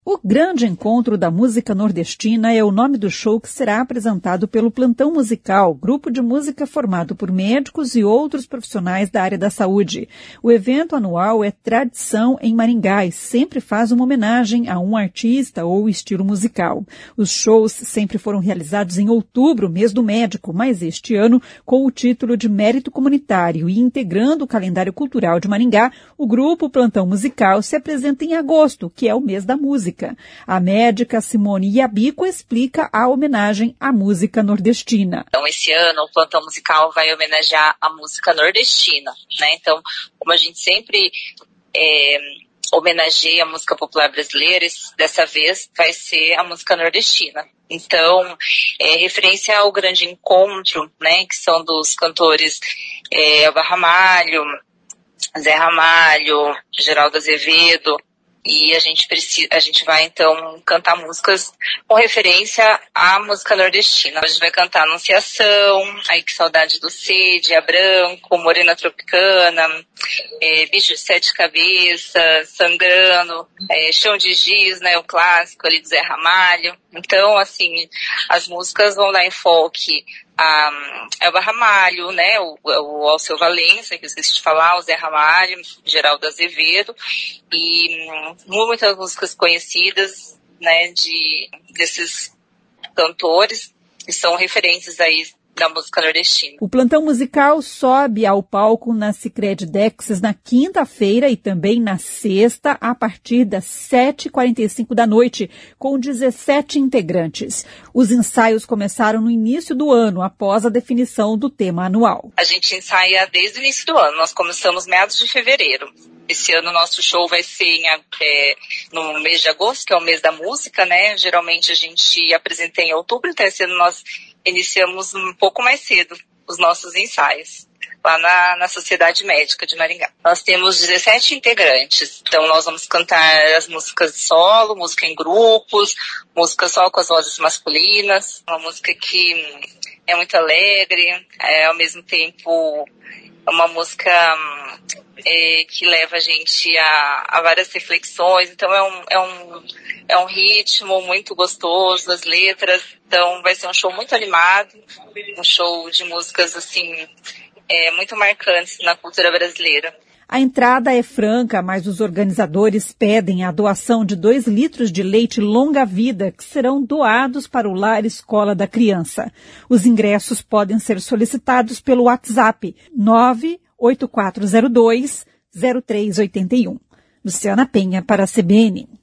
O Grande Encontro da Música Nordestina é o nome do show que será apresentado pelo Plantão Musical, grupo de música formado por médicos e outros profissionais da área da saúde. O evento anual é tradição em Maringá e sempre faz uma homenagem a um artista ou estilo musical. Os shows sempre foram realizados em outubro, mês do médico, mas este ano, com o título de Mérito Comunitário e integrando o calendário cultural de Maringá, o grupo Plantão Musical se apresenta em agosto, que é o mês da música. A médica Simone Yabico explica a homenagem à música nordestina. Então, esse ano, o Plantão Musical vai homenagear a música nordestina, né? Então, como a gente sempre homenageia a música popular brasileira, dessa vez vai ser a música nordestina. Então, referência ao Grande Encontro, né? Que são dos cantores Elba Ramalho, Zé Ramalho, Geraldo Azevedo. E a gente vai então cantar músicas com referência à música nordestina. A gente vai cantar Anunciação, Ai Que Saudade do Sede, A Branco, Morena Tropicana, Bicho de Sete Cabeças, Sangrando, Chão de Giz, né, o clássico ali do Zé Ramalho. Então, assim, as músicas vão dar enfoque a Elba Ramalho, né, o Alceu Valença, que eu esqueci de falar, o Zé Ramalho, Geraldo Azevedo, e muitas músicas conhecidas, né, desses cantores, que são referências aí da música nordestina. O Plantão Musical sobe ao palco na Sicredi Dexis na quinta-feira e também na sexta, a partir das 7h45 da noite, com 17 integrantes. Os ensaios começaram no início do ano, após a definição do tema anual. A gente ensaia desde o início do ano, nós começamos meados de fevereiro. Esse ano o nosso show vai ser no mês de agosto, que é o mês da música, né? Geralmente a gente apresenta em outubro, então esse ano nós iniciamos um pouco mais cedo os nossos ensaios, lá na Sociedade Médica de Maringá. Nós temos 17 integrantes, então nós vamos cantar as músicas solo, música em grupos, música só com as vozes masculinas, uma música que é muito alegre, ao mesmo tempo é uma música que leva a gente a várias reflexões, então é um ritmo muito gostoso, as letras, então vai ser um show muito animado, um show de músicas assim, muito marcantes na cultura brasileira. A entrada é franca, mas os organizadores pedem a doação de 2 litros de leite longa-vida, que serão doados para o Lar Escola da Criança. Os ingressos podem ser solicitados pelo WhatsApp 98402-0381. Luciana Penha para a CBN.